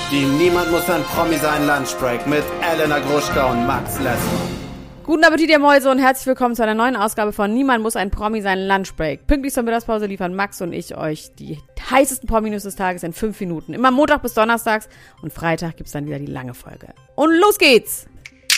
Die Niemand muss ein Promi sein Lunchbreak mit Elena Gruschka und Max Lessmann. Guten Appetit, ihr Mäuse, und herzlich willkommen zu einer neuen Ausgabe von Niemand muss ein Promi sein Lunchbreak. Pünktlich zur Mittagspause liefern Max und ich euch die heißesten Promi-News des Tages in 5 Minuten. Immer Montag bis Donnerstags und Freitag gibt's dann wieder die lange Folge. Und los geht's!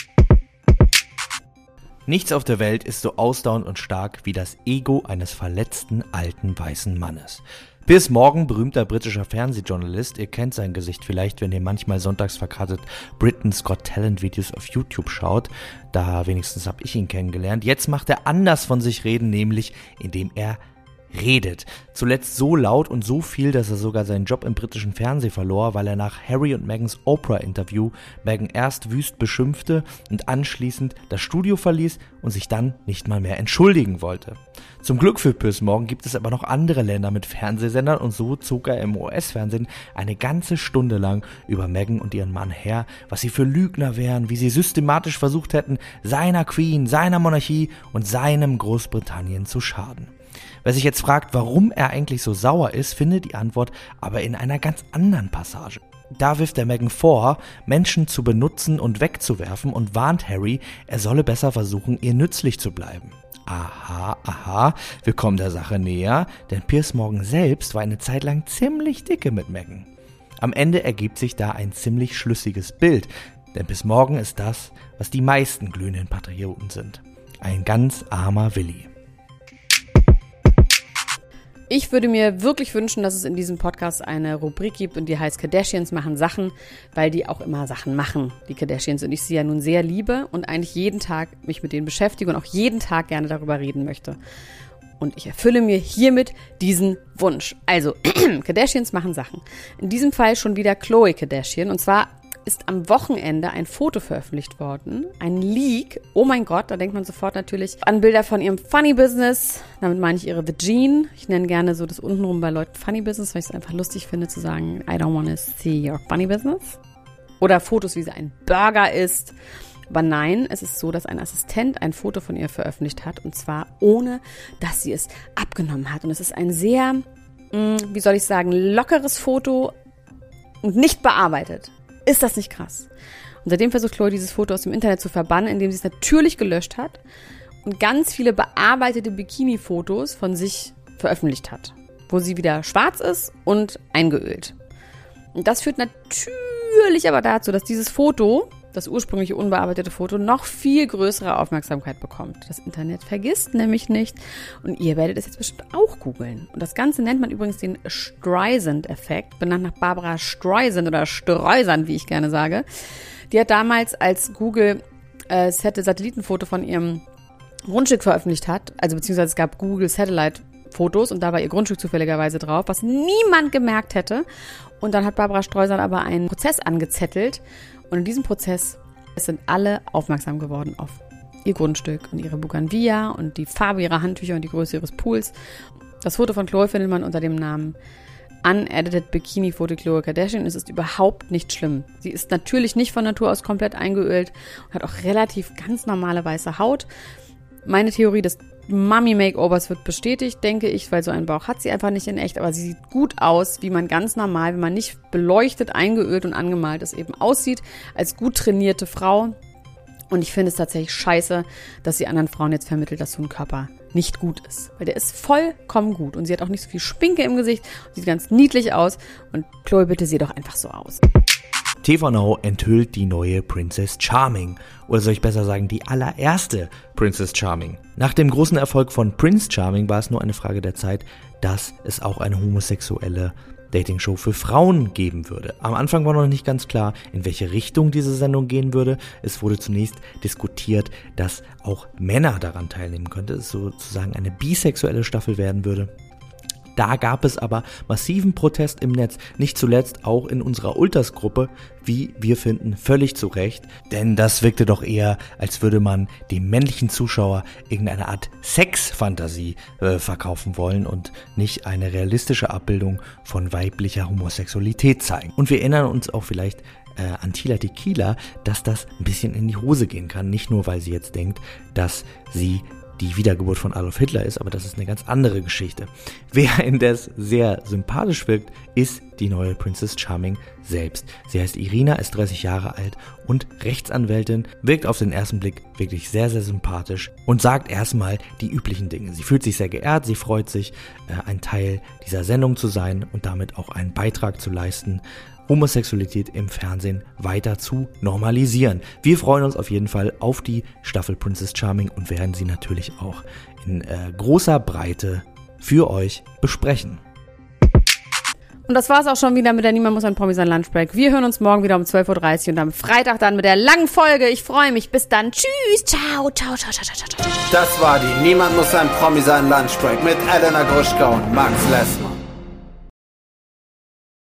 Nichts auf der Welt ist so ausdauernd und stark wie das Ego eines verletzten, alten, weißen Mannes. Piers Morgan, berühmter britischer Fernsehjournalist, ihr kennt sein Gesicht vielleicht, wenn ihr manchmal sonntags verkartet Britain's Got Talent Videos auf YouTube schaut. Da wenigstens habe ich ihn kennengelernt. Jetzt macht er anders von sich reden, nämlich indem er redet. Zuletzt so laut und so viel, dass er sogar seinen Job im britischen Fernsehen verlor, weil er nach Harry und Meghans Oprah-Interview Meghan erst wüst beschimpfte und anschließend das Studio verließ und sich dann nicht mal mehr entschuldigen wollte. Zum Glück für Piers Morgan gibt es aber noch andere Länder mit Fernsehsendern und so zog er im US-Fernsehen eine ganze Stunde lang über Meghan und ihren Mann her, was sie für Lügner wären, wie sie systematisch versucht hätten, seiner Queen, seiner Monarchie und seinem Großbritannien zu schaden. Wer sich jetzt fragt, warum er eigentlich so sauer ist, findet die Antwort aber in einer ganz anderen Passage. Da wirft er Meghan vor, Menschen zu benutzen und wegzuwerfen und warnt Harry, er solle besser versuchen, ihr nützlich zu bleiben. Aha, wir kommen der Sache näher, denn Piers Morgan selbst war eine Zeit lang ziemlich dicke mit Meghan. Am Ende ergibt sich da ein ziemlich schlüssiges Bild, denn Piers Morgan ist das, was die meisten glühenden Patrioten sind. Ein ganz armer Willi. Ich würde mir wirklich wünschen, dass es in diesem Podcast eine Rubrik gibt und die heißt Kardashians machen Sachen, weil die auch immer Sachen machen, die Kardashians, und ich sie ja nun sehr liebe und eigentlich jeden Tag mich mit denen beschäftige und auch jeden Tag gerne darüber reden möchte. Und ich erfülle mir hiermit diesen Wunsch. Also, Kardashians machen Sachen. In diesem Fall schon wieder Khloe Kardashian, und zwar ist am Wochenende ein Foto veröffentlicht worden, ein Leak. Oh mein Gott, da denkt man sofort natürlich an Bilder von ihrem Funny Business. Damit meine ich ihre The Jean. Ich nenne gerne so das untenrum bei Leuten Funny Business, weil ich es einfach lustig finde zu sagen, I don't want to see your funny business. Oder Fotos, wie sie ein Burger isst. Aber nein, es ist so, dass ein Assistent ein Foto von ihr veröffentlicht hat, und zwar ohne, dass sie es abgenommen hat. Und es ist ein sehr, wie soll ich sagen, lockeres Foto und nicht bearbeitet. Ist das nicht krass? Und seitdem versucht Khloe, dieses Foto aus dem Internet zu verbannen, indem sie es natürlich gelöscht hat und ganz viele bearbeitete Bikini-Fotos von sich veröffentlicht hat, wo sie wieder schwarz ist und eingeölt. Und das führt natürlich aber dazu, dass dieses Foto, das ursprüngliche unbearbeitete Foto, noch viel größere Aufmerksamkeit bekommt. Das Internet vergisst nämlich nicht, und ihr werdet es jetzt bestimmt auch googeln. Und das Ganze nennt man übrigens den Streisand-Effekt, benannt nach Barbara Streisand oder Streusand, wie ich gerne sage. Die hat damals, als Google Satellitenfoto von ihrem Grundstück veröffentlicht hat, also beziehungsweise es gab Google Satellite-Fotos und da war ihr Grundstück zufälligerweise drauf, was niemand gemerkt hätte. Und dann hat Barbara Streusand aber einen Prozess angezettelt. Und in diesem Prozess sind alle aufmerksam geworden auf ihr Grundstück und ihre Bougainvillea und die Farbe ihrer Handtücher und die Größe ihres Pools. Das Foto von Khloe findet man unter dem Namen Unedited Bikini Photo Khloe Kardashian. Es ist überhaupt nicht schlimm. Sie ist natürlich nicht von Natur aus komplett eingeölt und hat auch relativ ganz normale weiße Haut. Meine Theorie des Mummy-Makeovers wird bestätigt, denke ich, weil so einen Bauch hat sie einfach nicht in echt, aber sie sieht gut aus, wie man ganz normal, wenn man nicht beleuchtet, eingeölt und angemalt ist, eben aussieht, als gut trainierte Frau. Und ich finde es tatsächlich scheiße, dass sie anderen Frauen jetzt vermittelt, dass so ein Körper nicht gut ist. Weil der ist vollkommen gut und sie hat auch nicht so viel Schminke im Gesicht, sieht ganz niedlich aus, und Khloe, bitte sieh doch einfach so aus. TV Now enthüllt die neue Princess Charming. Oder soll ich besser sagen, die allererste Princess Charming. Nach dem großen Erfolg von Prince Charming war es nur eine Frage der Zeit, dass es auch eine homosexuelle Dating-Show für Frauen geben würde. Am Anfang war noch nicht ganz klar, in welche Richtung diese Sendung gehen würde. Es wurde zunächst diskutiert, dass auch Männer daran teilnehmen könnten, es sozusagen eine bisexuelle Staffel werden würde. Da gab es aber massiven Protest im Netz, nicht zuletzt auch in unserer Ultras-Gruppe, wie wir finden, völlig zu Recht, denn das wirkte doch eher, als würde man dem männlichen Zuschauer irgendeine Art Sexfantasie verkaufen wollen und nicht eine realistische Abbildung von weiblicher Homosexualität zeigen. Und wir erinnern uns auch vielleicht an Tila Tequila, dass das ein bisschen in die Hose gehen kann, nicht nur weil sie jetzt denkt, dass sie die Wiedergeburt von Adolf Hitler ist, aber das ist eine ganz andere Geschichte. Wer indes sehr sympathisch wirkt, ist die neue Princess Charming selbst. Sie heißt Irina, ist 30 Jahre alt und Rechtsanwältin, wirkt auf den ersten Blick wirklich sehr, sehr sympathisch und sagt erstmal die üblichen Dinge. Sie fühlt sich sehr geehrt, sie freut sich, ein Teil dieser Sendung zu sein und damit auch einen Beitrag zu leisten, Homosexualität im Fernsehen weiter zu normalisieren. Wir freuen uns auf jeden Fall auf die Staffel Princess Charming und werden sie natürlich auch in großer Breite für euch besprechen. Und das war's auch schon wieder mit der Niemand muss ein Promi sein Lunchbreak. Wir hören uns morgen wieder um 12.30 Uhr und am Freitag dann mit der langen Folge. Ich freue mich. Bis dann. Tschüss. Ciao. Ciao, ciao, ciao, ciao, ciao. Das war die Niemand muss ein Promi sein Lunchbreak mit Elena Gruschka und Max Lessmann.